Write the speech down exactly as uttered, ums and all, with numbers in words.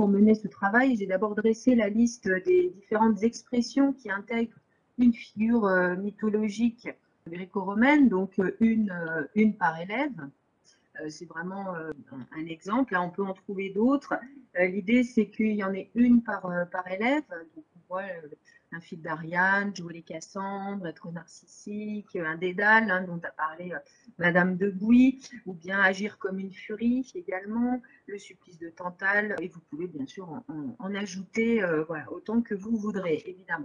pour mener ce travail, j'ai d'abord dressé la liste des différentes expressions qui intègrent une figure euh, mythologique gréco-romaine, donc euh, une, euh, une par élève. Euh, c'est vraiment euh, un, un exemple. Là, on peut en trouver d'autres. Euh, L'idée, c'est qu'il y en ait une par, euh, par élève. Donc, on voit euh, un fil d'Ariane, jouer les Cassandres, être narcissique, un dédale hein, dont a parlé euh, Madame de Bouy, ou bien agir comme une furie également, le supplice de Tantale. Et vous pouvez bien sûr en, en, en ajouter euh, voilà, autant que vous voudrez, évidemment.